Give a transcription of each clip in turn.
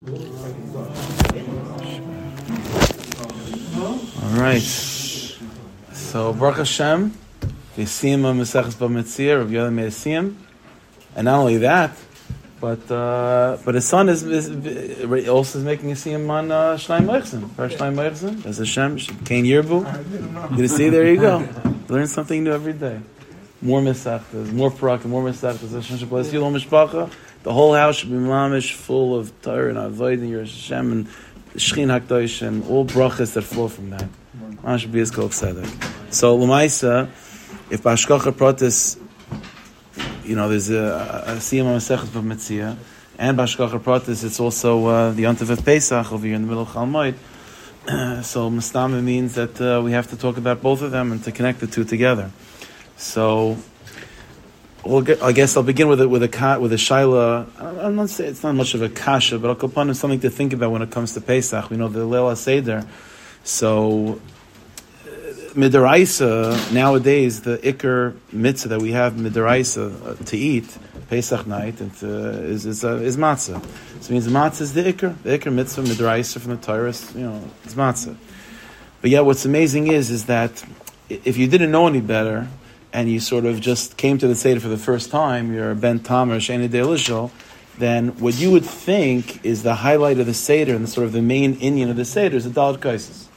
All right. So Baruch Hashem, Yisiyim Maseches B'Metzia, Rabbi Yoda Me'asiyim, and not only that, but his son is also making a siyum on Shnai Meichsen. Shnai Meichsen, as Hashem, Kain Yirbu. You see, there you go. Learn something new every day. More Mesachtas, more Parakim, more Mesachtas. Hashem should bless you, Mishpacha. The whole house should be mamish, full of Torah and Avodah and Yiras Hashem and Shechin HaKadosh and all brachas that flow from that. Man should be as kol tzedek. So L'maisa, if B'Hashgacha Pratis, there's a siyum Masechet B'Metzia, and B'Hashgacha Pratis, it's also the Yontif of Pesach over here in the middle of Chol Moed. So Mastama means that we have to talk about both of them and to connect the two together. So I guess I'll begin with a shaila. I'm not saying it's not much of a kasha, but I'll go upon something to think about when it comes to Pesach. We know the Leil HaSeder. So midaraisa nowadays, the ikar mitzvah that we have midaraisa to eat Pesach night is matzah. So it means matzah is the ikar mitzvah midaraisa from the Torah. It's matzah. But yet, what's amazing is that if you didn't know any better, and you sort of just came to the Seder for the first time, you're a Ben Tamer, Sheni De Elishal, then what you would think is the highlight of the Seder and the sort of the main inyan of the Seder is the Dalet Kaisis.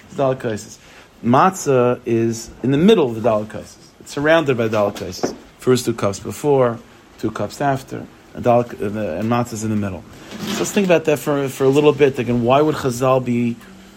Matzah is in the middle of the Dalet Kaisis. It's surrounded by Dalet Kaisis. First 2 cups before, 2 cups after, and Matzah is in the middle. So let's think about that for a little bit. Again, why would Chazal be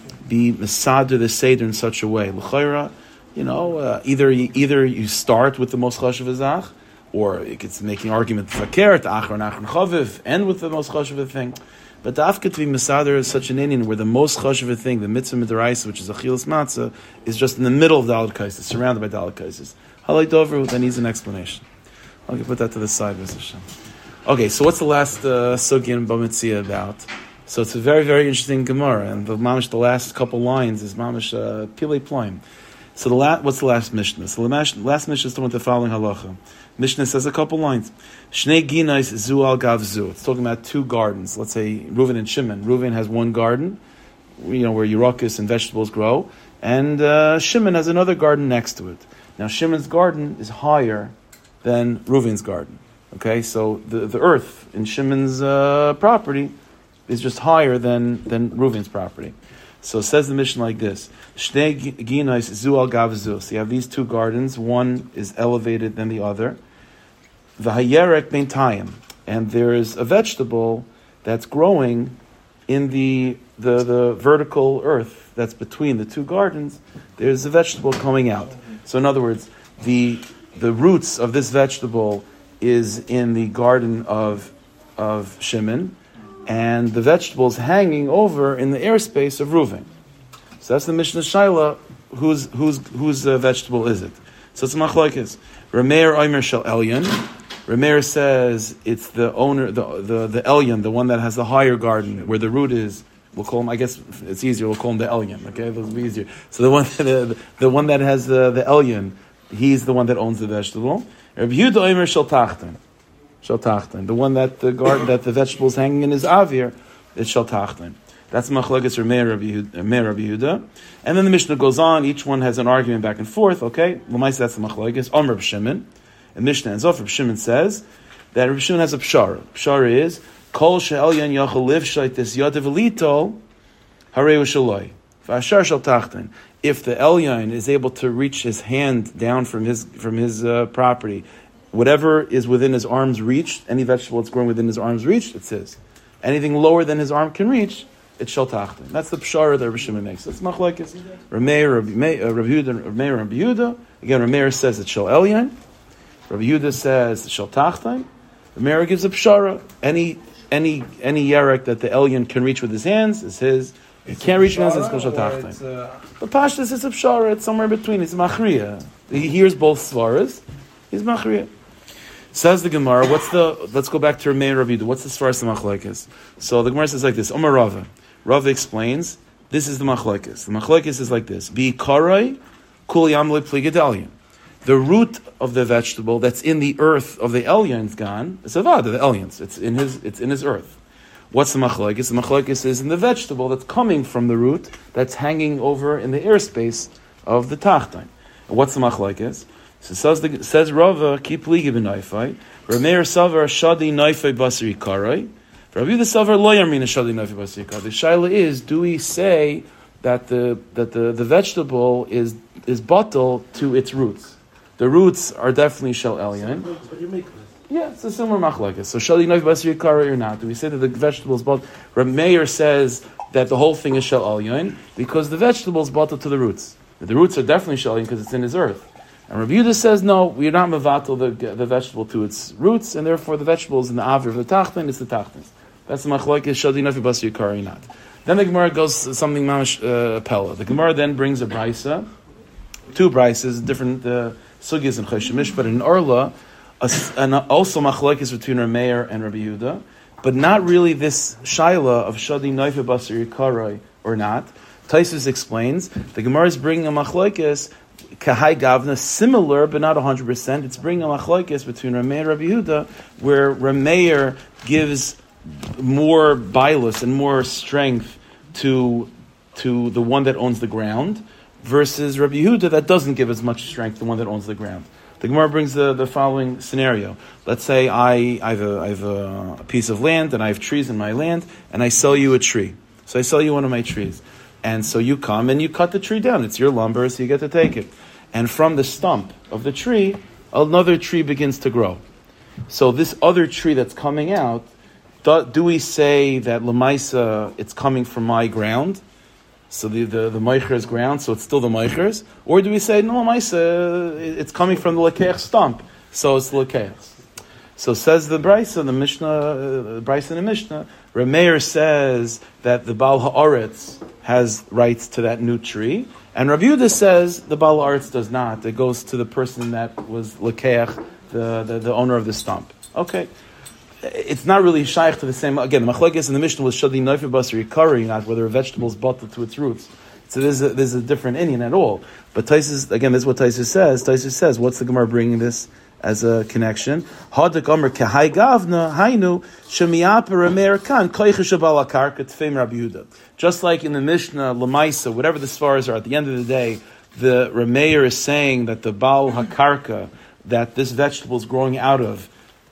Mesader the Seder in such a way? L'chayra, either you start with the most chashuv azach, or it's making argument fakir to achar and achar chaviv, end with the most chashuv thing. But the afket to be mesader is such an inyan where the most chashuv thing, the mitzvah midaraisa, which is achilas matzah, is just in the middle of the Dalet Kaisis, surrounded by Dalet Kaisis. Halay dover, that needs an explanation. I'll put that to the side, Mr. Hashem. Okay, so what's the last sugya in B'Metzia about? So it's a very, very interesting Gemara, and the last couple lines is mamish pilei ploim. So what's the last Mishnah? So the last Mishnah is talking about the following halacha. Mishnah says a couple lines. Shnei ginais zu al gav zu. It's talking about 2 gardens. Let's say Reuven and Shimon. Reuven has 1 garden, where Yerakis and vegetables grow, and Shimon has another garden next to it. Now Shimon's garden is higher than Reuven's garden. Okay, so the earth in Shimon's property is just higher than Reuven's property. So it says the Mishnah like this: Shnei ginais zu al gav zu. So you have these 2 gardens. One is elevated than the other. V'hayerek beintayim, and there is a vegetable that's growing in the vertical earth that's between the 2 gardens. There's a vegetable coming out. So in other words, the roots of this vegetable is in the garden of Shimon, and the vegetables hanging over in the airspace of Reuven. So that's the Mishnah Shaila. Whose vegetable is it? So it's machlokes. Rameir Omer Shel Elyon. Rameir says it's the owner, the Elyon, the one that has the higher garden where the root is. We'll call him. I guess it's easier. We'll call him the Elyon. Okay, it'll be easier. So the one that has the Elyon, he's the one that owns the vegetable. Rabbi Yehuda Omer Shel Tachten. The one that the garden that the vegetables hanging in his avir is shel tachten. That's machlokes Rameir Rabbi Yehuda. And then the Mishnah goes on. Each one has an argument back and forth. Okay, l'maisa that's the machlokes. Omer Reb Shimon. And Mishnah ends off. Reb Shimon says that Reb Shimon has a pshara. Pshara is kol she'elyon yachol liv shaitis yadav elitol hareu shaloi v'ashar shel tachten. If the elyon is able to reach his hand down from his property, whatever is within his arm's reach, any vegetable that's growing within his arm's reach, it's his. Anything lower than his arm can reach, it's shel tachten. That's the pshara that Rabbi Shimon makes. That's machlokes. Rameir Rabbi Yehuda. Again, Rameir says it's shel elyon. Rabbi Yehuda says it's shel tachten. Rameir gives a pshara. Any yerek that the elyon can reach with his hands is his. He can't reach with his hands, it's shel tachten. But Pashtus is a pshara. It's somewhere in between. It's machriya. He hears both svaras. He's machriya. Says the Gemara, let's go back to Rameir Rabbi Yehuda. What's the svaras the machlokes? So the Gemara says like this, Omar Rava. Rava explains, this is the machlokes. The machlokes is like this. Bi karai kul yamle pligedalian. The root of the vegetable that's in the earth of the elyon is gone. It's avad, the elyons. It's in his earth. What's the machlokes? The machlokes is in the vegetable that's coming from the root that's hanging over in the airspace of the tachtain. And what's the machlokes? So says Rava, keep ligi b'naifai. Rameir savar shadi naifai basri karai. Rabbi Yehuda savar lo yarmina shadi naifai basri karai. The shaila is, do we say that the vegetable is bottle to its roots? The roots are definitely shel elyon. But you make this. Yeah, it's a similar machlokes. So shali naif basri karai or not? Do we say that the vegetable is bottle? Rabbi Meir says that the whole thing is shel elyon because the vegetable is bottle to the roots. The roots are definitely shel elyon because it's in his earth. And Rabbi Yehuda says, no, we're not mevatel the vegetable to its roots, and therefore the vegetable is in the avir of the tachtin, it's the tachtin. That's the machlokes, shadi nafi basi yikari not. Then the Gemara goes something mamash pella. The Gemara then brings a brisa, two brises, different sugyas and cheshemish, but in Orla, and also machlokes between Rameir and Rabbi Yehuda, but not really this shaila of shadi nafi basi yikari or not. Taisus explains, the Gemara is bringing a machlokes Kahai Gavna, similar but not 100%. It's bringing a machlokes between Rameir and Rabbi Yehuda, where Rameir gives more bailus and more strength to the one that owns the ground, versus Rabbi Yehuda that doesn't give as much strength to the one that owns the ground. The Gemara brings the following scenario. Let's say I have a piece of land and I have trees in my land, and I sell you a tree. So I sell you one of my trees. And so you come and you cut the tree down. It's your lumber, so you get to take it. And from the stump of the tree, another tree begins to grow. So this other tree that's coming out, do we say that Lamaisa, it's coming from my ground? So the Meicher's ground, so it's still the Meicher's? Or do we say, no, Lamaisa, it's coming from the Lekech stump, so it's the Lekech's? So says the Brisa, the Mishnah, Brisa and the Mishnah, Rameir says that the Baal Haaretz has rights to that new tree, and Rabbi Yehuda says the Baal Haaretz does not. It goes to the person that was Lekeach, the owner of the stump. Okay. It's not really shaykh to the same. Again, the machlokes in the Mishnah was shadi noifer basri kari, not whether a vegetable is bottled to its roots. So there's a different Indian at all. But Taisus, again, this is what Taisus says. Taisus says, what's the Gemara bringing this as a connection? Hadak Omer Kahai Gavna Hainu Shemiapa Rameir Kan Koicha Shabal Akarka Tfeim Rabbi Yehuda. Just like in the Mishnah, Lamaisa, whatever the svaras are, at the end of the day, the Rameir is saying that the Baal Hakarka that this vegetable is growing out of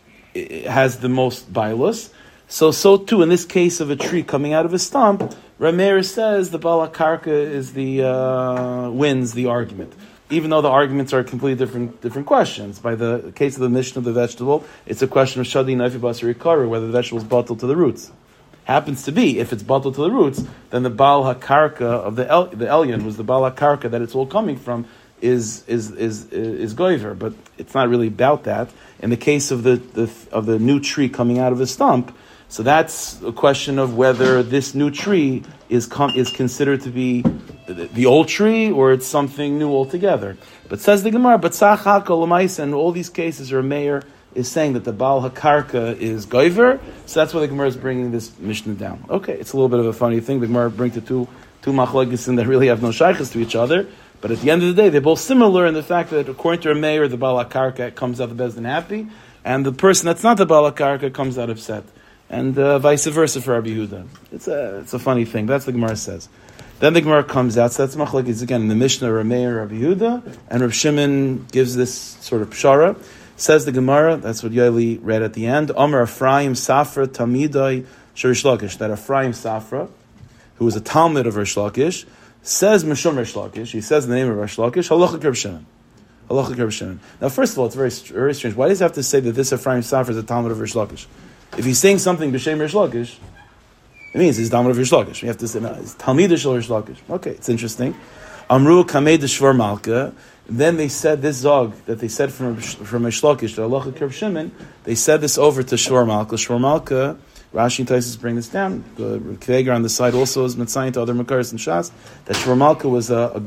has the most bailus. So too in this case of a tree coming out of a stump, Rameir says the Baal Hakarka is the wins the argument. Even though the arguments are completely different questions. By the case of the Mishnah of the vegetable, it's a question of shadi naifi basari kara, whether the vegetable is bottled to the roots. Happens to be, if it's bottled to the roots, then the Baal Hakarka of the Elyon was the Baal Hakarka that it's all coming from is goiver, but it's not really about that. In the case of the new tree coming out of the stump, so that's a question of whether this new tree is considered to be the old tree, or it's something new altogether. But says the Gemara, but Sachaka Lamaisa, in all these cases, Rameir is saying that the Baal Hakarka is Goiver, so that's why the Gemara is bringing this Mishnah down. Okay, it's a little bit of a funny thing. The Gemara brings the two machlokes that really have no shaykhs to each other, but at the end of the day, they're both similar in the fact that according to Rameir, the Baal Hakarka comes out of the Bezdin happy, and the person that's not the Baal Hakarka comes out upset. And vice versa for Rabbi Yehuda. It's a funny thing. That's what the Gemara says. Then the Gemara comes out. So that's machlokes again in the Mishnah, Rameir, Rabbi Yehuda, and Rav Shimon gives this sort of pshara. Says the Gemara. That's what Yoeli read at the end. Omer Ephraim Safra Tamidai Sherish Lakish. That Ephraim Safra, who was a Talmud of Rish Lakish, says Mishum Rish Lakish. He says the name of Rish Lakish. Halacha Rav Shimon. Halacha Rav Shimon. Now, first of all, it's very very strange. Why does he have to say that this Ephraim Safra is a Talmud of Rish Lakish? If he's saying something b'shem Rish Lakish, it means he's Talmud of Rish Lakish. We have to say, no, it's Talmid of Rish Lakish. Okay, it's interesting. Amru Kamei de Shvar Malka. Then they said this zog that they said from Rish Lakish to Allah Rav Shimon. They said this over to Shvar Malka. Shvar Malka. Rashi and Taisus bring this down. The Kveger on the side also is Mitzayin to other Makaris and Shas that Shvar Malka was a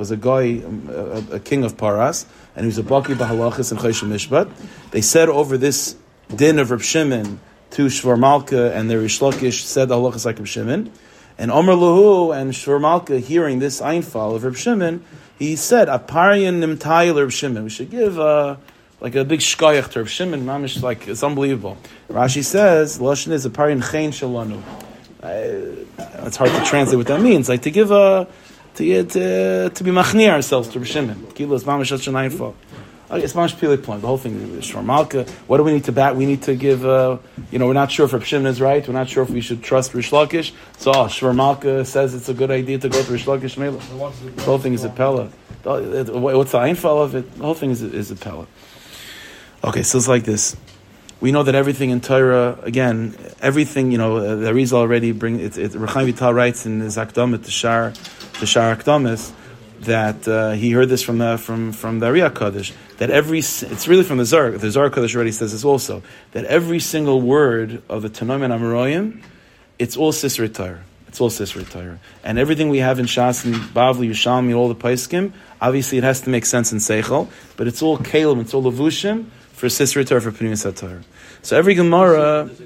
king of Paras, and he was a Baki B'Halachis and Choshen Mishpat. They said over this din of Reb Shimon to Shvar Malka, and the Rish Lakish said the halachas like Reb Shimon. And Omer Lahu and Shvar Malka, hearing this einfal of Reb Shimon, he said, "Aparian nimtayil Reb Shimon." We should give like a big shkoyach to Reb Shimon, mamish, like it's unbelievable. Rashi says, Lashon is a parin chen shalanu. It's hard to translate what that means. Like to give to be machni ourselves to Reb Shimon. Kilo is mamish shanayin. It's mamish pili plan. The whole thing is shvar malka. What do we need to bat? We need to give. We're not sure if Reb Shimon is right. We're not sure if we should trust Rish Lakish. So shvar malka says it's a good idea to go to Rish Lakish Mela. The whole thing is a pella. What's the einfall of it? The whole thing is a pella. Okay, so it's like this. We know that everything in Torah, again, everything, the Arizal already bring it. Rechaim Vital writes in his Akdamet, the Shar Akdamis, that he heard this from the Ariyah Kodesh, that it's really from the Zohar Kodesh already says this also, that every single word of the Tanoim and Amoraim, it's all Sisrei Torah. It's all Sisrei Torah. And everything we have in Shas and Bavli, Yushalmi, all the Paiskim, obviously it has to make sense in Seichel, but it's all Kalim, it's all Levushim, for Sisrei Torah, for Pneumis HaTorah. So every Gemara... the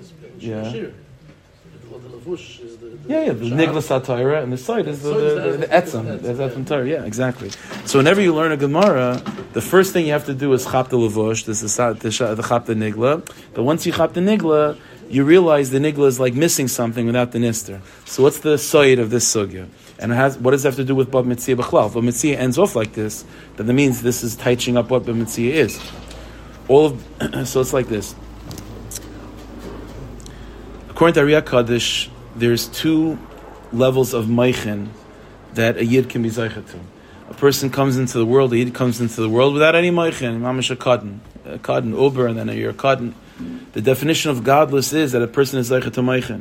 Niglas HaTorah, and the side is the Etzem. There's Etzem Torah, yeah, exactly. So whenever you learn a Gemara, the first thing you have to do is Chap the Levush, this is the Chap the Nigla. But once you Chap the Nigla, you realize the Nigla is like missing something without the Nister. So what's the side of this Sugya? And what does it have to do with Bab Mitzvah B'chlal? Bab Mitzvah ends off like this, that means this is touching up what Bab Mitzvah is. So it's like this. According to Ariyah Kaddish, there's two levels of Meichen that a Yid can be Zeicha to. A person comes into the world, a Yid comes into the world without any Meichen, Mamash a Kadden, Uber, and then you're a Kadden. The definition of godless is that a person is Zeicha to Meichen.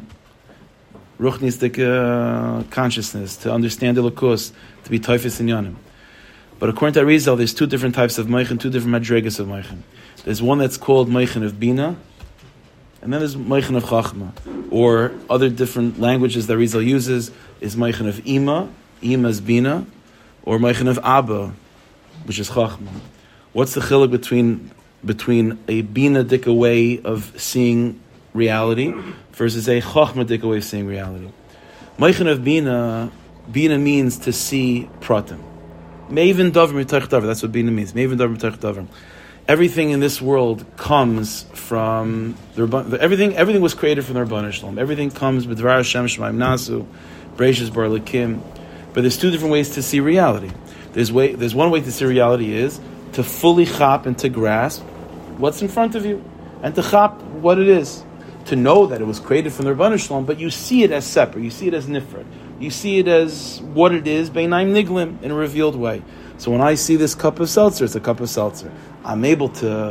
Ruchnistic consciousness, to understand the Lakus, to be Taifis in Yanim. But according to Arizal, there's two different types of Meichen, two different Madregas of Meichen. There's one that's called Meichen of Bina, and then there's Meichen of Chachma. Or other different languages that Arizal uses is Meichen of Ima is Bina, or Meichen of Abba, which is Chachma. What's the chiluk between a Bina-dika way of seeing reality versus a Chachma-dika way of seeing reality? Meichen of Bina means to see pratim. Meivin davar mitach davar. That's what Bina means. Meivin davar mitach davar. Everything in this world comes from everything was created from the Rebbeinu Shalom. Everything comes with Dvar Hashem Shemaim Nasu, Breishis Bar Lakim. But there's two different ways to see reality. There's one way to see reality is to fully chop and to grasp what's in front of you, and to chop what it is. To know that it was created from the Rebbeinu Shalom, but you see it as separate. You see it as nifrad. You see it as what it is, Beinaim Niglim, in a revealed way. So when I see this cup of seltzer, it's a cup of seltzer. I'm able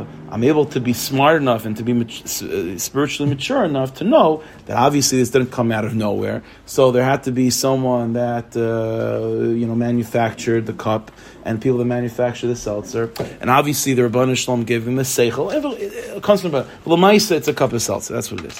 to be smart enough and to be spiritually mature enough to know that obviously this didn't come out of nowhere. So there had to be someone that manufactured the cup and people that manufacture the seltzer. And obviously the Rebbeinu Shalom gave him the seichel. It comes from L'maisa, it's a cup of seltzer. That's what it is.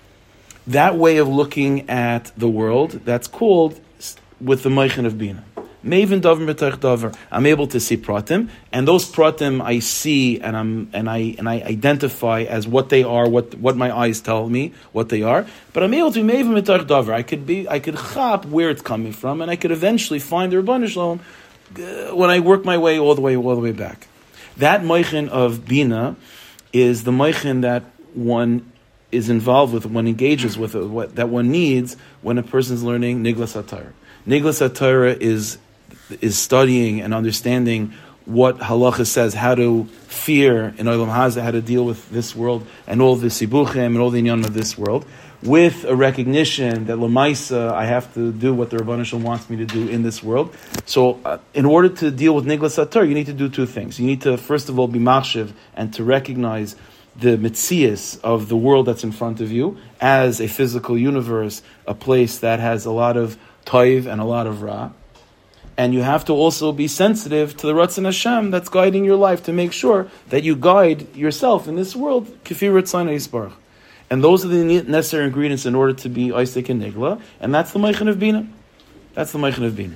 That way of looking at the world, that's called with the Meichen of Bina. Mevin davar mitach davar. I'm able to see pratim, and those pratim I see and I identify as what they are, what my eyes tell me what they are. But I'm able to mevin mitach davar. I could chop where it's coming from, and I could eventually find the Rebbeinu Shalom when I work my way all the way back. That meichen of Bina is the meichen that one is involved with, one engages with, that one needs when a person's learning Niglas HaTorah. Niglas HaTorah is studying and understanding what halacha says, how to fear in Olam Hazeh, how to deal with this world and all the sibuchim and all the inyan of this world, with a recognition that Lamaisa, I have to do what the Rebbeinu Shalom wants me to do in this world. So in order to deal with Niglas HaTorah, you need to do two things. You need to, first of all, be machshav and to recognize the mitzias of the world that's in front of you as a physical universe, a place that has a lot of toiv and a lot of ra. And you have to also be sensitive to the Ratzon Hashem that's guiding your life to make sure that you guide yourself in this world, Kefir Ratzon Yisbarach. And those are the necessary ingredients in order to be Isaac and Nigla, and that's the Meichen of Bina. That's the Meichen of Bina.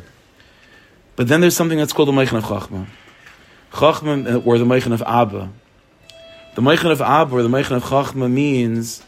But then there's something that's called the Meichen of Chachma. Chachma, or the Meichen of Abba. The Meichen of Abba, or the Meichen of Chachma, means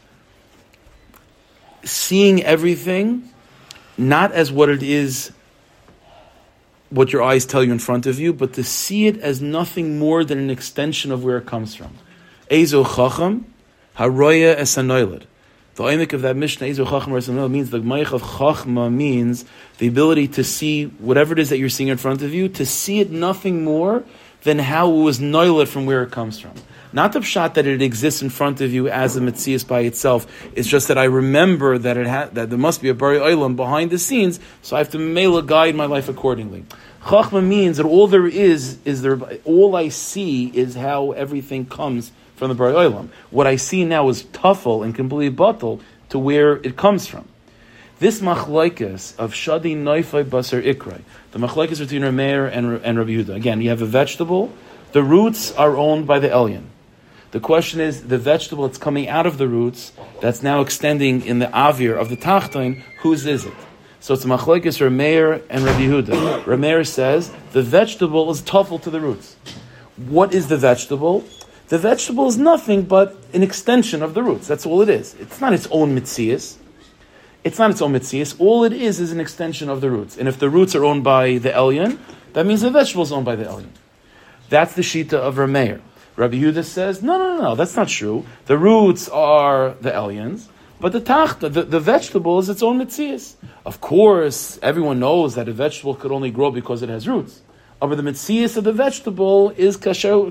seeing everything not as what it is what your eyes tell you in front of you, but to see it as nothing more than an extension of where it comes from. Ezo chacham, haroya es hanoiled. The oimik of that Mishnah, Ezo chacham haroya es hanoiled, means the g'mayich of chachma means the ability to see whatever it is that you're seeing in front of you, to see it nothing more than how it was noiled from where it comes from. Not the pshat that it exists in front of you as a metzias by itself. It's just that I remember that that there must be a bari olam behind the scenes, so I have to mela guide my life accordingly. Chachma means that all there is there. All I see is how everything comes from the bari olam. What I see now is tuffle and completely batal to where it comes from. This machlokes of shadi noifai basar ikrai, the machlokes between Rameir and Rabbi Yehuda. Again, you have a vegetable. The roots are owned by the elyon. The question is, the vegetable that's coming out of the roots, that's now extending in the avir of the tachton, whose is it? So it's machlokes Rameir and Rabbi Yehuda. Rameir says, the vegetable is tuffle to the roots. What is the vegetable? The vegetable is nothing but an extension of the roots. That's all it is. It's not its own mitzias. It's not its own mitzias. All it is an extension of the roots. And if the roots are owned by the elyon, that means the vegetable is owned by the elyon. That's the shita of Rameir. Rabbi Yehuda says, no, that's not true. The roots are the elyons, but the vegetable is its own mitzias. Of course, everyone knows that a vegetable could only grow because it has roots. But the mitzias of the vegetable is kasher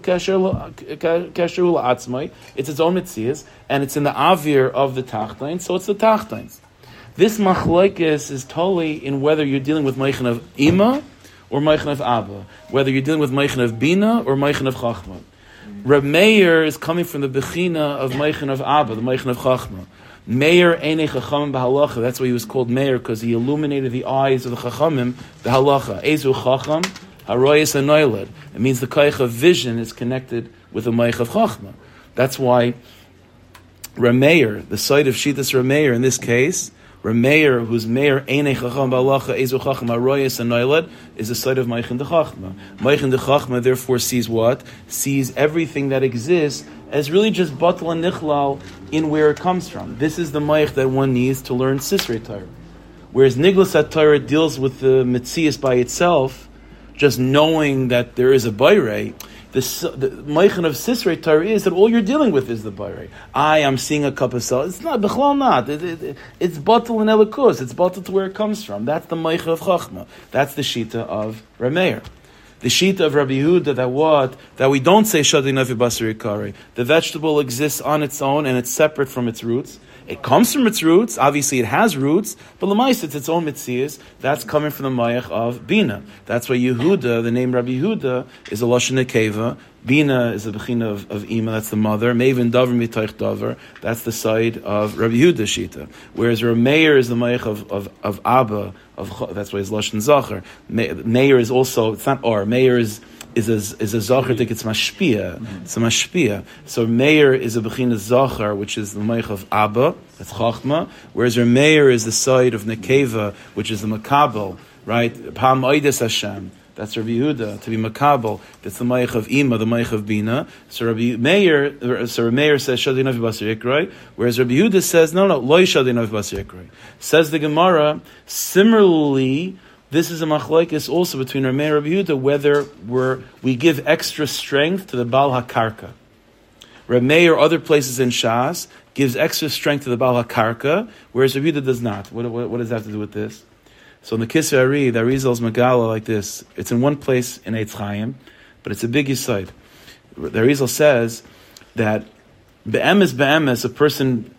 la'atzmai. It's its own mitzias, and it's in the avir of the tachtain, so it's the tachtines. This machlokes is totally in whether you're dealing with meichin of ima or meichin of abba, whether you're dealing with meichin of bina or meichin of chachma. Reb Meir is coming from the bechina of meichin of abba, the meichin of chachma. Meir einei chachamim b'halacha. That's why he was called Meir, because he illuminated the eyes of the chachamim b'halacha. Ezu chacham haroyes hanoiled. It means the kaich of vision is connected with the meich of chachma. That's why Rameir, the site of Shitas Rameir in this case, Rameir, who's Meir einei chacham b'halacha ezu chacham haroyes hanoiled, is the site of meichin de chachma. Meichin de chachma therefore sees what? Sees everything that exists as really just batal and nichlal in where it comes from. This is the meich that one needs to learn Sisrei Torah. Whereas Niglas HaTorah deals with the Metzias by itself, just knowing that there is a Bayrei, the meichin of Sisrei Torah is that all you're dealing with is the Bayrei. I'm seeing a cup of salt. It's not, Bechlal not. It's batal and elikus. It's batal to where it comes from. That's the meichin of Chachma. That's the shita of Rameir. The shita of Rabbi Yehuda that we don't say shadi nafi basari kari. The vegetable exists on its own and it's separate from its roots. It comes from its roots. Obviously, it has roots, but l'mais it's its own mitzias. That's coming from the mayach of bina. That's why Yehuda, the name Rabbi Yehuda, is a lashon nekeva. Bina is the bechina of ima. That's the mother. Mevin davar mitoich davar. That's the side of Rabbi Yehuda shita. Whereas Rameir is the mayach of Abba. That's why it's lashon zacher. Meir is also, it's not or. Meir is a zacher that gets mashpia. It's a mashpia. So Meir is a bechina zacher, which is the meich of Abba, that's chachma. Whereas Meir is the side of nekeva, which is the makabel, right? Pam oides Hashem. That's Rabbi Yehuda, to be makabel. That's the meich of ima, the meich of bina. So Meir says shadi navi basar ikrai, whereas Rabbi Yehuda says no, loy shadi navi basar ikrai. Says the Gemara. Similarly, this is a machlokes also between Rameir and Rabbi Yehuda, whether we give extra strength to the Baal HaKarka. Rameir or other places in Shas gives extra strength to the Baal HaKarka, whereas Rabbi Yehuda does not. What does that have to do with this? So in the Kisei Ari, the Arizal's Megala like this. It's in one place in Eitz Chaim, but it's a big yisaid. The Arizal says that be'emes, a person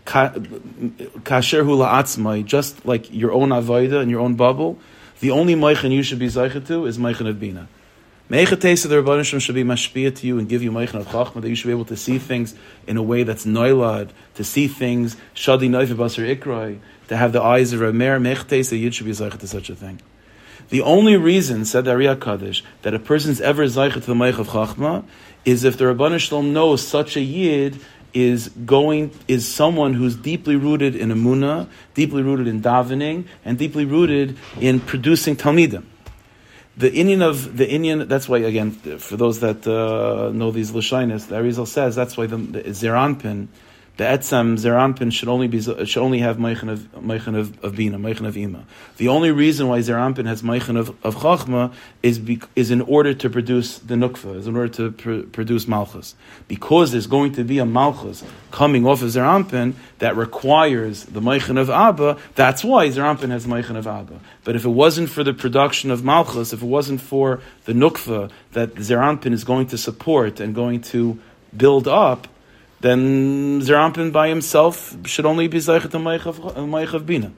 kasher hu la'atzmai, just like your own avodah and your own bubble, the only meichin you should be zeicha to is meichin of bina. Meichin teisa the Rebbeinu Shem should be mashpia to you and give you meichin of chachma, that you should be able to see things in a way that's noilad, to see things shadi noife basar ikrai, to have the eyes of Rameir. Meichin teisa, you should be zeicha to such a thing. The only reason, said the Ari HaKadosh, that a person's ever zeicha to the meichin of chachma is if the Rebbeinu Shalom knows such a yid is someone who's deeply rooted in emunah, deeply rooted in davening, and deeply rooted in producing talmidim. The Inyan, that's why, again, for those that know these Lashonos, the Arizal says, that's why the Zeranpin The etzem Zeranpin should only have meichin of bina, meichin of ima. The only reason why Zeranpin has meichin of chachma is in order to produce the nukva, is in order to produce malchus. Because there's going to be a malchus coming off of Zeranpin that requires the meichin of Abba. That's why Zeranpin has meichin of Abba. But if it wasn't for the production of malchus, if it wasn't for the nukva that Zeranpin is going to support and going to build up, then Zeranpin by himself should only be Zeichet Meich of Bina.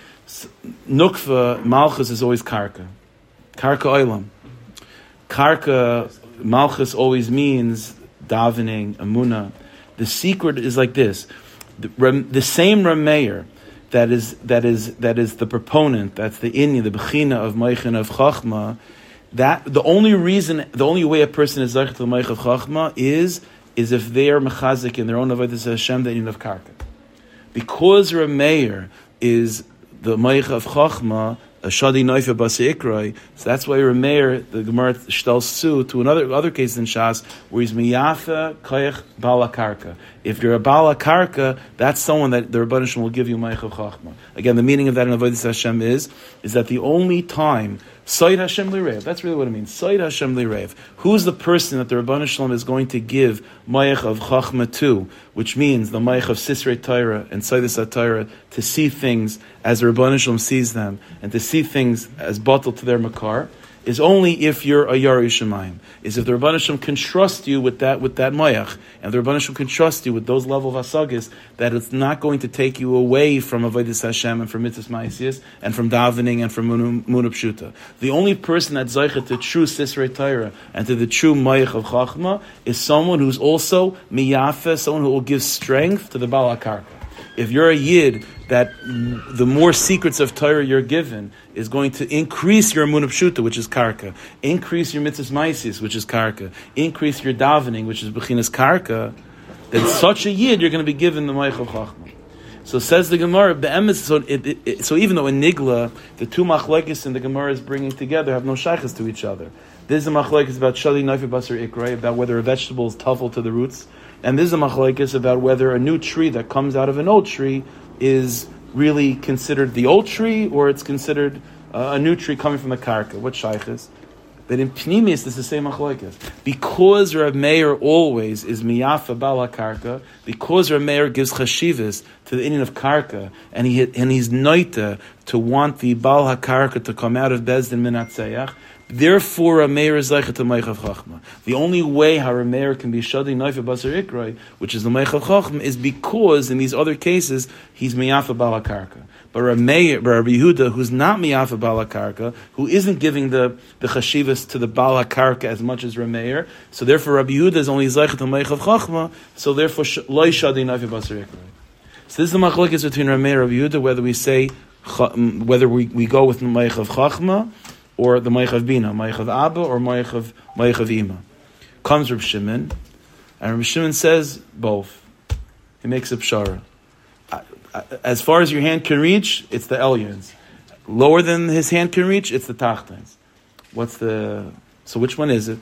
Nukva, Malchus is always Karka. Karka Olam. Karka, Malchus always means davening, Amunah. The secret is like this. The same Rameir that is the proponent, that's the Inyan, the Bechina of Meichin of Chachma, that the only way a person is Zeichet Meich of Chachma is if they are mechazik in their own avodas Hashem, they need of karka. Because Rameir is the meich of chachma, a shadi noifa basi ikrai, so that's why Rameir, the Gemara shtells su to other cases in Shas, where he's miyafa koyach bala karka. If you're a bala karka, that's someone that the Rebbeinu Shalom will give you meich of chachma. Again, the meaning of that in avodas Hashem is that the only time Soid Hashem Lirev. That's really what it means. Soid Hashem Lirev. Who's the person that the Rebbeinu Shalom is going to give Mayach of Chachma to, which means the Mayach of Sisrei Torah and Soidus HaTorah, to see things as the Rebbeinu Shalom sees them, and to see things as bottled to their makar, is only if you're a Yarei Shemayim. Is if the Rebbeinu Shalom can trust you with that Mayach, and the Rebbeinu Shalom can trust you with those level of asagis, that it's not going to take you away from Avodas Hashem and from Mitzvahs Ma'asiyos and from davening and from Munah Pshuta. The only person that's zeichet to true Sisrei Torah and to the true Mayach of Chachma is someone who's also miyafeh, someone who will give strength to the Baal HaKarka. If you're a Yid, that the more secrets of Torah you're given is going to increase your Munah Pshuta, which is Karka, increase your Mitzvahs Ma'asiyos, which is Karka, increase your davening, which is Bechinas Karka, then such a Yid, you're going to be given the Mayach of Chachma. So says the Gemara, so even though in Nigla, the two machlekes in the Gemara is bringing together have no shaykhs to each other. This is a machlekes about Shali Naifi Basar Ikrai, about whether a vegetable is tuffle to the roots, and this is a machlekes about whether a new tree that comes out of an old tree is really considered the old tree, or it's considered a new tree coming from the karka. What shaykh is? But in Pnimis, it's the same machlekes. Because Rav Meir always is miyafa bala karka, because Rav Meir gives chashivas to the Indian of karka, and he's noita to want the bal hakarka to come out of bezdin minatzayach. Therefore, Rav Meir is zeichet to meich of chachma. The only way how Rav Meir can be shadi naifa basar ikrai, which is the meich of chachma, is because in these other cases he's miyafa bala karka. But Rabbi Yehuda, who's not miyafa bala karka, who isn't giving the chashivas to the bala karka as much as Rameir, so therefore Rabbi Yehuda is only zeichet to meich of chachma. So therefore, loy shadi naifa basar ikrai. So this is the machlokes between Rameir and Rabbi Yehuda, whether we say whether we go with the meich of chachma or the meich of bina, meich of abba or meich of ima. Comes Reb Shimon, and Reb Shimon says both. He makes a pshara. As far as your hand can reach, it's the Elyons. Lower than his hand can reach, it's the Tachtans. So which one is it?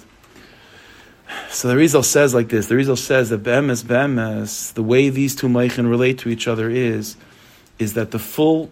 So the Rizal says like this. The Rizal says that be'emes, the way these two meichin relate to each other is that a full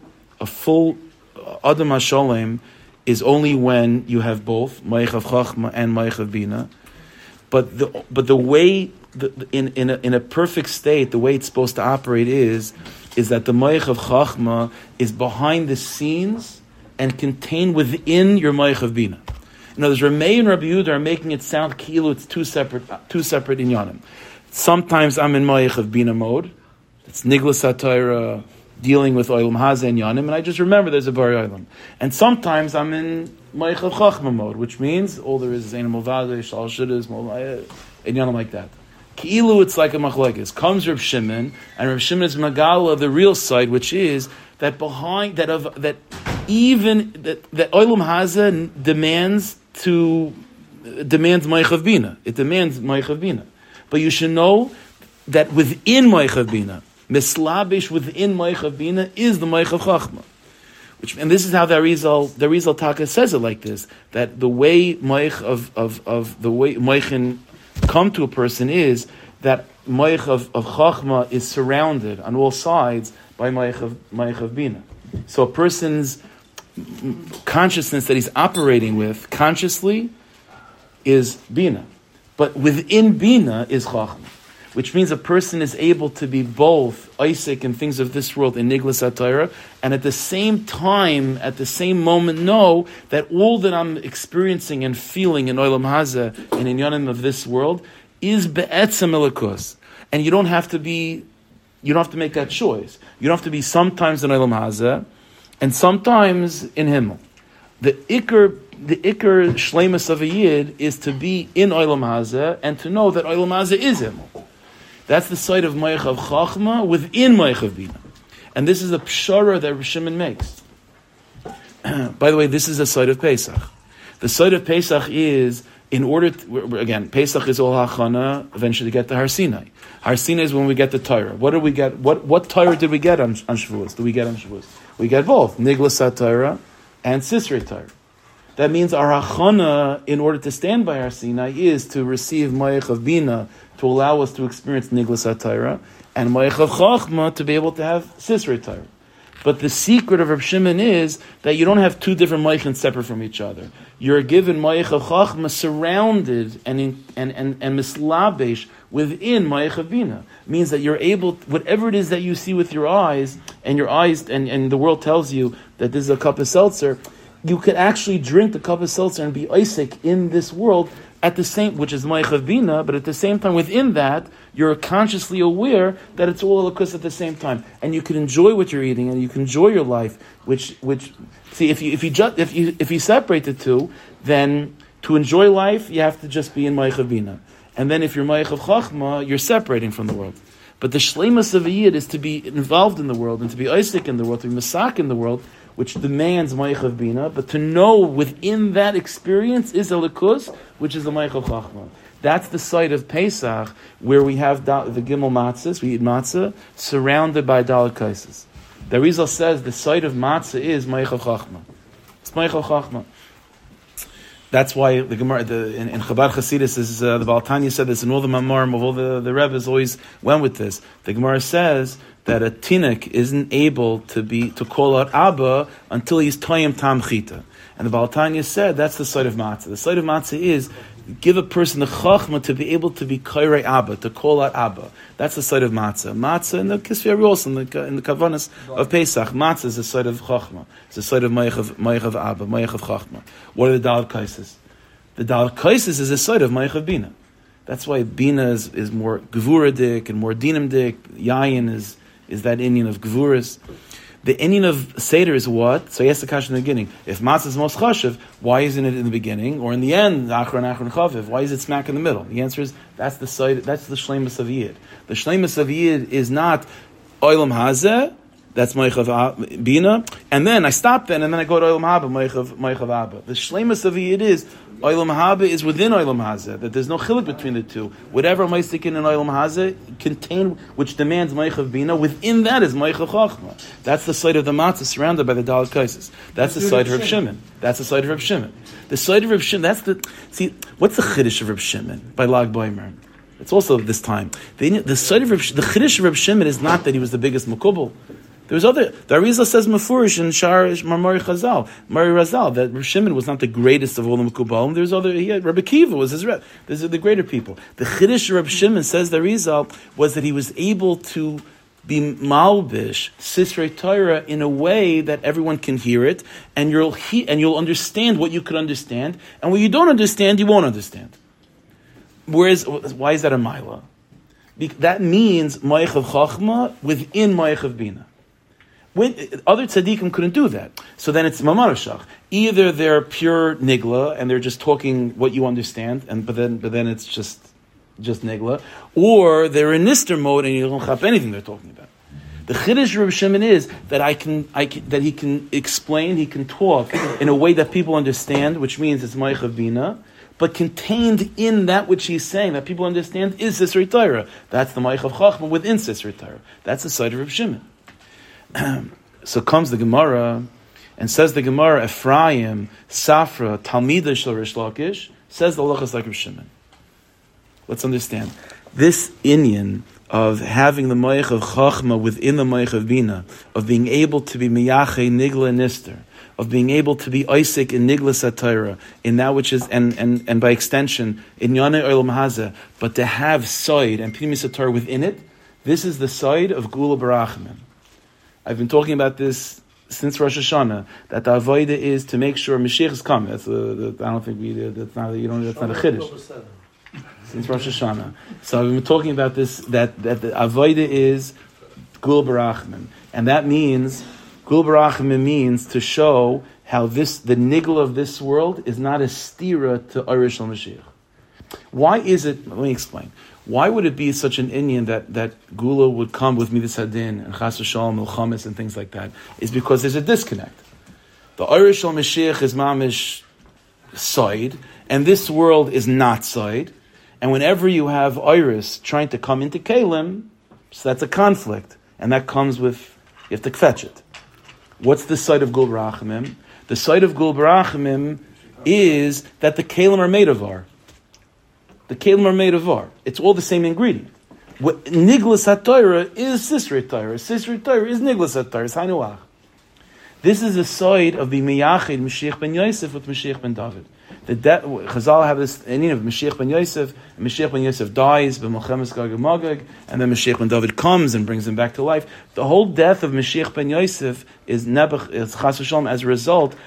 Adam HaSholem is only when you have both Meich of Chachma and Meich of Bina. But the way in a perfect state, the way it's supposed to operate is that the Meich of Chachma is behind the scenes and contained within your Meich of Bina. In other words, Ramey and Rabbi Yehuda are making it sound kilu, it's two separate inyanim. Sometimes I'm in Meich of Bina mode. It's Niglas HaTorah, dealing with Olam Hazeh and Yanim, and I just remember there's a Bari Olam. And sometimes I'm in Meich of Chachma mode, which means all there is Ein Mulvadeh, Shal Shuddas, and Yanim like that. Ki'ilu, it's like a machlekes. Comes Reb Shimon, and Reb Shimon is Magala, the real side, which is that behind that Olam Hazeh demands Meich of Bina. It demands Meich of Bina. But you should know that within Meich of Bina, mislabish within Meich of Bina is the Meich of Chachma. And this is how the Rizal Taka says it like this, that the way Meich of the way Meichin come to a person is that Moich of Chachma is surrounded on all sides by Moich of Bina. So a person's consciousness that he's operating with consciously is Bina. But within Bina is Chachma, which means a person is able to be both Isaac and things of this world in Niglas HaTorah, and at the same time, at the same moment, know that all that I'm experiencing and feeling in Olam Hazeh and in Yonim of this world is Be'etzem Elokus. And you don't have to make that choice. You don't have to be sometimes in Olam Hazeh and sometimes in Himmel. The Iker Shleimus of a Yid is to be in Olam Hazeh and to know that Olam Hazeh is Himmel. That's the side of Moich of Chachma within Moich of Bina. And this is a pshara that Reb Shimon makes. By the way, this is a side of Pesach. The side of Pesach is, in order to, again, Pesach is all hachana, eventually to get to Har Sinai. Har Sinai is when we get the Torah. What did we get? What Torah did we get on Shavuos? Did we get on Shavuos? We get both, Niglas HaTorah and Sisrei Torah. That means our hachana, in order to stand by Har Sinai, is to receive Moich of Bina, to allow us to experience Niglas HaTorah, and Moich of Chachma to be able to have Sisrei Torah. But the secret of Reb Shimon is that you don't have two different Moichins separate from each other. You're given Moich of Chachma surrounded and mislabesh within Moich of Bina. It means that you're able, whatever it is that you see with your eyes, and the world tells you that this is a cup of seltzer, you could actually drink the cup of seltzer and be Isaac in this world at the same, which is Moich of Bina, but at the same time within that, you're consciously aware that it's all Elokus at the same time. And you can enjoy what you're eating and you can enjoy your life, which see, if you separate the two, then to enjoy life, you have to just be in Moich of Bina. And then if you're Moich of Chachma, you're separating from the world. But the Shleimus of a Yid is to be involved in the world and to be Isaac in the world, to be Masak in the world, which demands Moich of Bina, but to know within that experience is Elokus, which is the Moich of Chachma. That's the site of Pesach, where we have the Gimel Matzahs, we eat matzah, surrounded by Daled Kaises. The Rizal says the site of matzah is Moich of Chachma. It's Moich of Chachma. That's why the Gemara in Chabad Chasidus is the Baal Tanya said this, and all the Mamorim of all the Rebbes always went with this. The Gemara says that a Tinnik isn't able to call out Abba until he's Toyim Tam Chita. And the Baal Tanya said that's the site of matzah. The site of matzah is give a person the chachma to be able to be kairei Abba, to call out Abba. That's the site of matzah. Matzah in the Kisvei Arios, in the Kavanas of Pesach, matzah is the site of chachma. It's the site of Moich of Abba, Moich of Chachma. What are the Daled Kaises? The Daled Kaises is the site of Moich of Bina. That's why Bina is more gevuradik and more dinamdik. Yayin is that Indian of gevuras. The Indian of Seder is what? So he asked the question in the beginning. If matzah is most chashiv, why isn't it in the beginning? Or in the end, achron chaviv? Why is it smack in the middle? The answer is, that's the shleimus of Yid. The shleimus of Yid is not oilam hazeh, that's Moich of Bina, and then I stop then, and then I go to Olam Haba, Moich of Abba. The shleimus of Yid is, Olam Haba is within Olam Hazeh, that there's no chiluk between the two. Whatever Meistikin in Olam Hazeh contain, which demands Moich of Bina, within that is Moich of Chachma. That's the site of the matzah surrounded by the Daled Kaises. That's the site of Reb Shimon. That's the site of Reb Shimon. The site of Reb Shimon, what's the Chiddush of Reb Shimon by Lag Baimer? It's also this time. The site of the Chiddush of Reb Shimon is not that he was the biggest Makubal. There's other. The Arizal says Mefurish in Shar Mari Razal that Reb Shimon was not the greatest of all the Mekubalim. There's other. Rabbi Kiva was his rep. These are the greater people. The Chiddush of Reb Shimon, says the Arizal, was that he was able to be malbish Sisrei Torah in a way that everyone can hear it, and you'll understand what you could understand, and what you don't understand, you won't understand. Whereas, why is that a Maila? That means Moich of Chachma within Moich of Bina. When other tzaddikim couldn't do that, so then it's mamarashach. Either they're pure nigla and they're just talking what you understand, but then it's just nigla, or they're in nister mode and you don't have anything they're talking about. The chiddush of Reb Shimon is that that he can explain, he can talk in a way that people understand, which means it's Moich of Bina, but contained in that which he's saying that people understand is Sisrei Torah. That's the Moich of Chachma within Sisrei Torah. That's the side of Reb Shimon. So comes the Gemara and says the Gemara, Ephraim, Safra, Talmida Shel Rish Lakish, says the halachas like Reb Shimon. Let's understand. This inyan of having the moich of chachma within the moich of bina, of being able to be miyache nigla nister, of being able to be Isaac in nigla satira, in that which is, and by extension, in yane olam hazeh, but to have side and pnimis satira within it, this is the side of Gula Barachim. I've been talking about this since Rosh Hashanah, that the avodah is to make sure Mashiach is coming. That's I don't think that's not a chiddush. Since Rosh Hashanah. So I've been talking about this, that the avodah is Gula Barachim. And that means, Gula Barachim means to show how the nigla of this world is not a stira to Irish Mashiach. Why is it, let me explain. Why would it be such an inyan that Gula would come with Midas Hadin and Chas V'Shalom, Milchamis and things like that? Is because there's a disconnect. The Irish Mashiach is mamish side, and this world is not side. And whenever you have Iris trying to come into Kalim, so that's a conflict. And that comes with, you have to fetch it. What's the side of Gul Barachimim? The side of Gul Barachimim is that the Kalim are made of Ar. The Kalim are made of Ar. It's all the same ingredient. Niglas HaTorah is Sisrei Torah. Sisrei Torah is Niglas HaTorah. It's Hainuach. This is the side of the Meyachid Mashiach ben Yosef with Mashiach ben David. Chazal have this inyan of Mashiach ben Yosef, and Mashiach ben Yosef dies, b'Milchemes Gog and Magog, and then Mashiach ben David comes and brings him back to life. The whole death of Mashiach ben Yosef is Chas V'Shalom as a result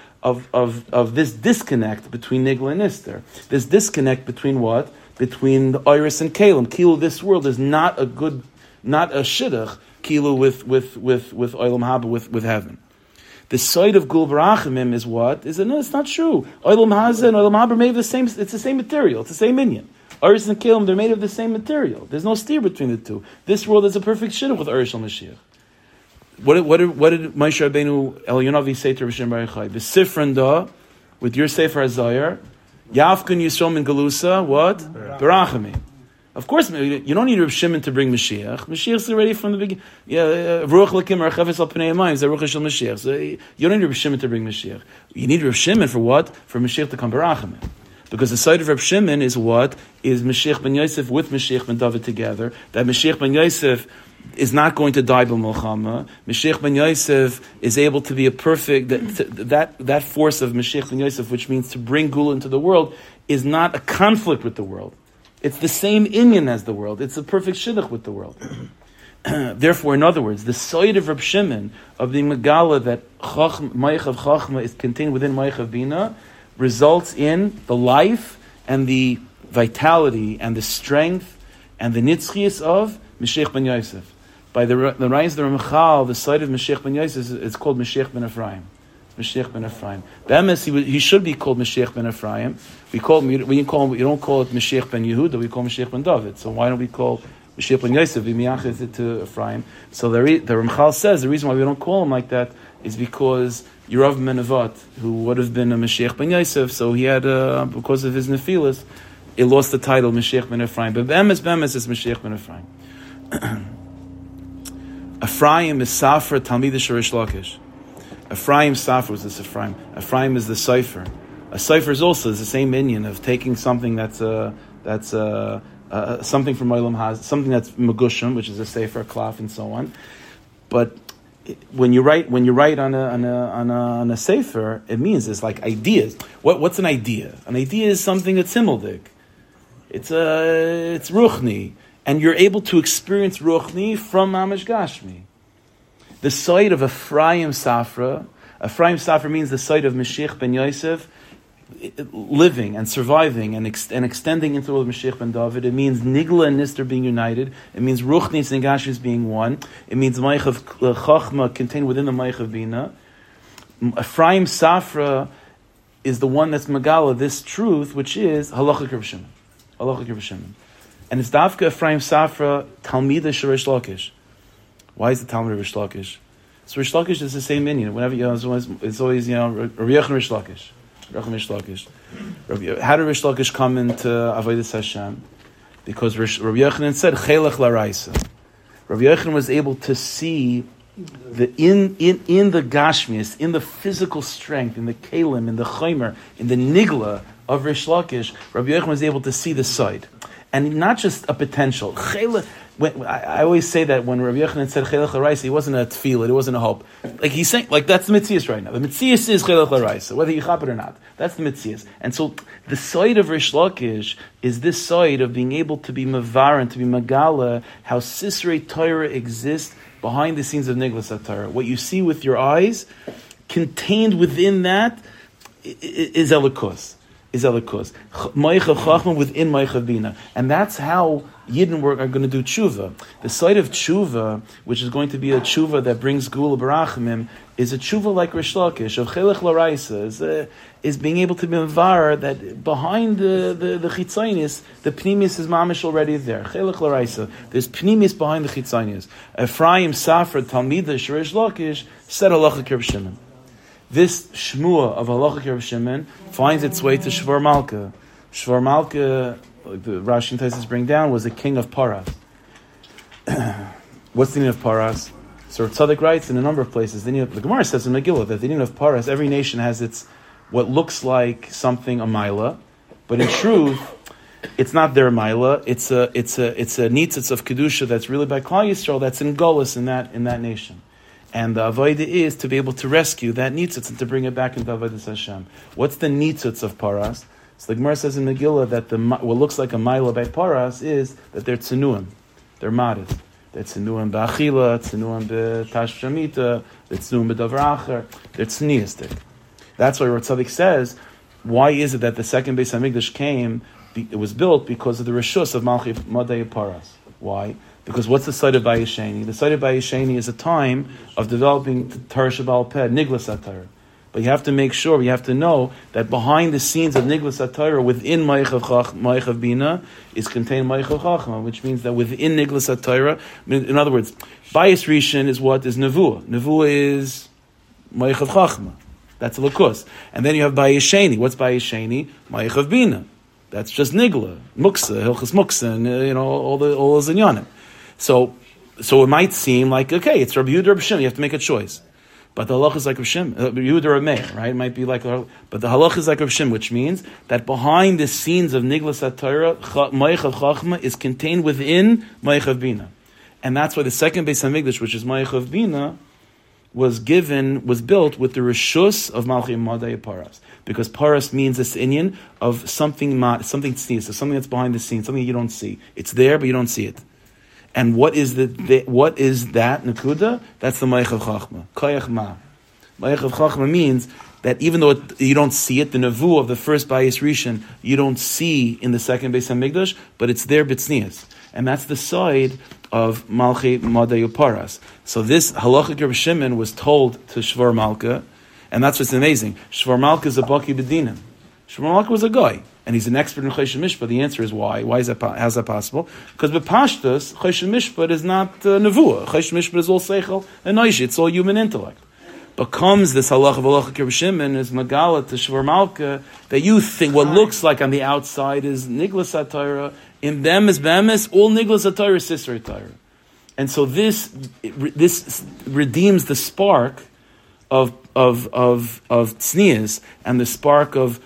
of this disconnect between Nigla and Nister. This disconnect between what? Between the Iris and Kalim. Kilu, this world is not a shidduch. Kilu with Olam Haba, with heaven. The side of Gul Barachimim is what? No, it's not true. Olam Hazeh and Olam Haba are made of the same. It's the same material. It's the same inyan. Iris and Kalim, they're made of the same material. There's no steer between the two. This world is a perfect shidduch with Irish al Mashiach. What did Moshe Rabbeinu El Yonavi say to Rishon Bar Yochai? V'sifran da, with your Sefer HaZayar, Yafkun Yisrael min Galusa, what? Barachimim. Of course, you don't need Reb Shimon to bring Mashiach. Mashiach's already from the beginning. Ruach Lakim or Chavis Al Pnei Hamayim is the Ruach Shel Mashiach. So you don't need Reb Shimon to bring Mashiach. You need Reb Shimon for what? For Mashiach to come Barachimim. Because the side of Reb Shimon is what? Is Mashiach ben Yosef with Mashiach ben David together. That Mashiach ben Yosef is not going to die b'Milchama. Mashiach ben Yosef is able to be a perfect, that force of Mashiach ben Yosef, which means to bring Gula into the world, is not a conflict with the world. It's the same inyan as the world. It's a perfect shidduch with the world. Therefore, in other words, the side of Reb Shimon, of the Megala that Mayach of Chachma is contained within Mayach of Bina, results in the life and the vitality and the strength and the nitzchias of Mashiach ben Yosef. By the rise of the Ramchal, the side of Mashiach ben Yosef is called Mashiach ben Ephraim. Mashiach ben Ephraim. Be'emes, he should be called Mashiach ben Ephraim. You don't call it Mashiach ben Yehuda, we call Mashiach ben David. So why don't we call Mashiach ben Yosef, V'miyachid it to Ephraim? So the Ramchal says the reason why we don't call him like that is because Yerav ben Nevat, who would have been a Mashiach ben Yosef, so he had, because of his nephilas, he lost the title Mashiach ben Ephraim. But Be'emes is Mashiach ben Ephraim. Ephraim is Safra Talmidish Rish Lakish. Ephraim Safra was this Ephraim. Ephraim is the cipher. A cipher is also the same inyan of taking something that's something from Olam Haz, something that's Megushim, which is a sefer, klaf, and so on. But when you write on a sefer, it means it's like ideas. What's an idea? An idea is something that's himmeldik. It's ruchni, and you're able to experience ruchni from mamash gashmi. The site of Ephraim Safra means the site of Mashiach ben Yosef living and surviving and extending into the world of Mashiach ben David. It means Nigla and Nister being united. It means Ruchnis and Gashmis being one. It means Mayach of Chachma contained within the Mayach of Bina. Ephraim Safra is the one that's Megala, this truth, which is Halacha Reb Shimon. Halacha Reb Shimon. And it's Dafka Ephraim Safra, Talmida Sherish Lakish. Why is the Talmud Rish Lakish? So Rish Lakish is the same inyan. Whenever it's always Rabbi Yochanan Rish Lakish. How did Rish Lakish come into Avodas Hashem? Because Rabbi Yochanan said Chelach Laraisa. Rabbi Yochanan was able to see the in the Gashmias, in the physical strength, in the Kalim, in the Chaimer, in the Nigla of Rish Lakish. Rabbi Yochanan was able to see the side. And not just a potential. I always say that when Rabbi Yochanan said Chelech L'Raisa, it wasn't a tefillah, it wasn't a hope. Like he's saying, like that's the Metzias right now. The Metzias is Chelech L'Raisa, whether you chop it or not. That's the Metzias. And so the side of Rish Lakish is this side of being able to be Mavar and to be Magala, how Sisrei Torah exists behind the scenes of Niglas HaTorah. What you see with your eyes, contained within that, is Elikos. Ma'ich of Chachma within Ma'ich of Bina. And that's how Yidden are going to do tshuva. The side of tshuva, which is going to be a tshuva that brings Gula Barachimim, is a tshuva like Rish Lakish, of Chelech L'Raisa, is being able to be Mavar that behind the Chitzainis, the Pnimis is mamish already there. Chelech L'Raisa. There's Pnimis behind the Chitzainis. Ephraim Safra Talmidish Rish Lakish said Halacha Reb Shimon. This shmua of Halacha Reb Shimon finds its way to Shvar Malka. Shvar Malka, like the Rashi and Taisus bring down, was the king of Paras. What's the meaning of Paras? So Tzaddik writes in a number of places. The Gemara says in Megillah that the meaning of Paras, every nation has its what looks like something a Maila, but in truth, it's not their Maila. It's a nitzitz of kedusha that's really by Klal Yisrael that's in Golus in that nation. And the avodah is to be able to rescue that nitzitz and to bring it back into avodas Hashem. What's the nitzitz of Paras? So the Gemara says in Megillah that what looks like a Maila by Paras is that they're tzenuim, they're modest. They're tzenuim ba'achila, tzenuim b'tash shamita, they're tzenuim b'davar acher, they're tzniistic. That's why Ritzadik says, why is it that the second Beis HaMikdash came, it was built because of the reshus of Malchi Madei Paras. Why? Because what's the site of Bayesheni? The site of Bayesheni is a time of developing Torah Shabbal Peh, Niglas HaTorah. But you have to make sure, you have to know that behind the scenes of Niglas HaTorah, within Ma'ich of Bina, is contained Ma'ich of Chachma, which means that within Niglas HaTorah, in other words, Bayis Rishon is what is Nevuah. Nevuah is Ma'ich of Chachma. That's a Lakus. And then you have Bayesheni. What's Bayesheni? Ma'ich of Bina. That's just Nigla, Muksa, Hilchas Muksa, and all those inyanim. So it might seem like, okay, it's Rabbi Yehuda or Rabbi Shimon, you have to make a choice. But the halach is like Rabbi Shimon, Rabbi Yehuda or Meir, right? It might be like, but the halach is like Rabbi Shimon, which means that behind the scenes of Niglas HaTorah, Ma'ich of Chachma is contained within Ma'ich of Bina. And that's why the second Beis HaMikdash, which is Ma'ich of Bina, was built with the reshus of Malchi Madei Paras. Because Paras means this inyan of something tznius, so something that's behind the scenes, something you don't see. It's there, but you don't see it. And what is that Nakuda? That's the Ma'ich of Chachma. Koyach Ma. Ma'ich of Chachma means that even though you don't see it, the Nevuah of the first Bayis Rishon, you don't see in the second Beis HaMikdash, but it's there b'tznius. And that's the side of Malchi Madei Paras. So this Halachic Reb Shimon was told to Shvar Malka, and that's what's amazing. Shvar Malka is a Baki B'dinim. Shvar Malka was a guy, and he's an expert in Choshen Mishpat. The answer is why? Why is that? How's that possible? Because B'Pashtus, Choshen Mishpat is not Nevuah. Choshen Mishpat is all Seichel and Noishi. It's all human intellect. But comes this halach of Halachic Reb Shimon is Magala to Shvar Malka that you think what looks like on the outside is Niglas HaTorah. In them is Be'emes, all Niglas HaTorah is Sisrei Torah. And so this redeems the spark of tznius and the spark of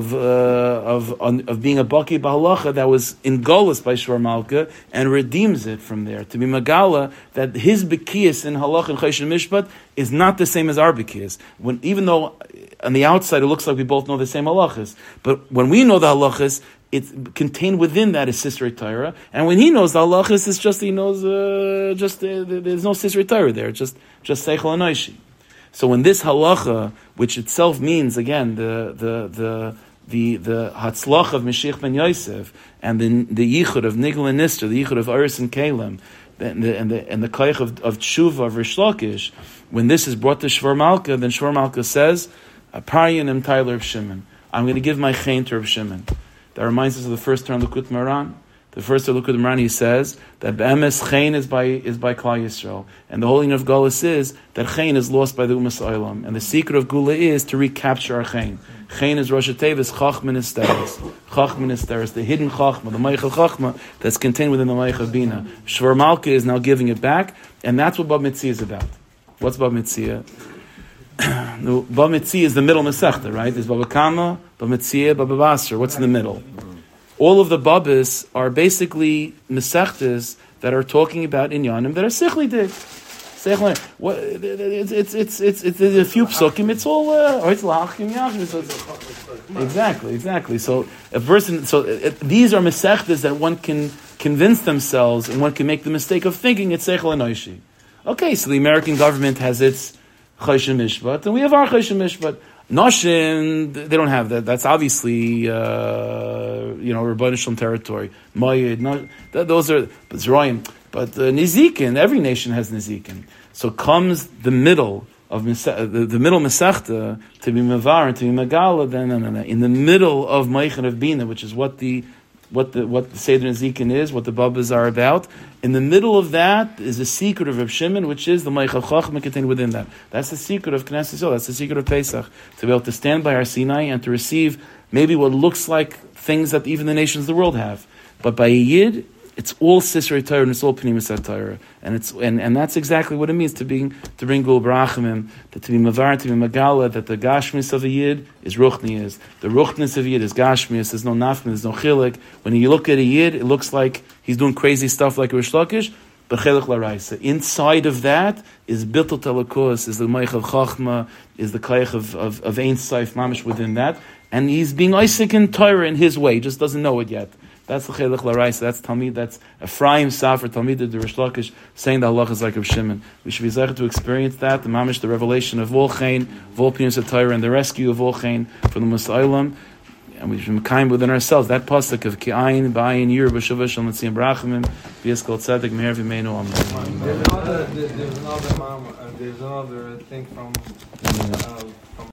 being a baki b'halacha that was in Golus by Shvar Malka and redeems it from there to be Magala that his bekiyas in halach and Choshen Mishpat is not the same as our bekiyas. Even though on the outside it looks like we both know the same halachas, but when we know the halachas, it's contained within that is Sisrei Torah, and when he knows the halachas, it's just he knows there's no Sisrei Torah there, just Seichel and Noishi. So when this halacha, which itself means again the hatzlach of Mashiach ben Yosef and the yichud of Nigel and Nister, the yichud of Aris and Kalem, and the koich of tshuva of Rish Lakish, when this is brought to Shvar Malka, then Shvar Malka says, "Aparyanim Tyler of Shimon. I'm going to give my chen to Reb Shimon." That reminds us of the first term Likut Moran. The first of Likut Moran, he says that Be'emes chen is by Klal Yisrael, and the holy name of Galus is that chen is lost by the Umas Olam, and the secret of Gula is to recapture our chen. Chen is Rosh Tevis Chachma Nisteris. Chachma Nisteris, the hidden Chachma, the Ma'ich of Chachma that's contained within the Ma'ich of Bina. Shvar Malka is now giving it back, and that's what Bab Mitzia is about. What's Bab Mitzia? Bab Mitzia is the middle Masechta, right? There's Baba Kama, Baba Mitzia, Baba Basra. What's in the middle? all of the babas are basically mesechtes that are talking about inyanim that are sichlidik. It's a few psukim. It's all exactly. So a person, these are mesechtes that one can convince themselves, and one can make the mistake of thinking it's seichel anoishi. Okay, so the American government has its choshen mishpat, and we have our choshen mishpat. Noshim, they don't have that. That's obviously, Rebbeinu Shalom territory. Mayid, those are Zerayim. But Nizikin, every nation has Nizikin. So comes the middle of the middle Masechta to be Mavar and to be Megala, then in the middle of Meichan of Bina, which is what the Seder Nizikin is, what the Babas are about. In the middle of that is the secret of Reb Shimon, which is the Meichel Chachma contained within that. That's the secret of Knesset Yisrael. That's the secret of Pesach. To be able to stand by our Sinai and to receive maybe what looks like things that even the nations of the world have. But by a Yid, it's all Sisrei Torah and it's all Pnimis HaTorah. And that's exactly what it means to bring Gul Barachamim, to be Mavar, to be Magala, that the Gashmis of a Yid is Ruchnias. The Ruchnis of a Yid is Gashmis. There's no Nafmin, there's no Chilik. When you look at a Yid, it looks like he's doing crazy stuff like Rish Lakish, but Chelik L'Raisa. Inside of that is Bittul Telekos, is the Meichel Chachma, is the Kayach of Ein Saif Mamish within that. And he's being Isaac in Torah in his way, he just doesn't know it yet. That's the Chelik L'Raisa. That's Talmid. That's Ephraim Safar Talmid of the Rish Lakish saying that Allah is like Reb Shimon. We should be zeichet to experience that. The Mamish, the revelation of all Chain, of all Pnimis HaTorah, and the rescue of all Chain from the Musailam. And we should be kind within ourselves. That pasuk of Ki'ayin, Ba'ayin, Yir, B'Shavah, Shalom, Tziyim, Brachamim, B'Yeskol Tzedek, Meher V'Meinu, Amen. There's another thing from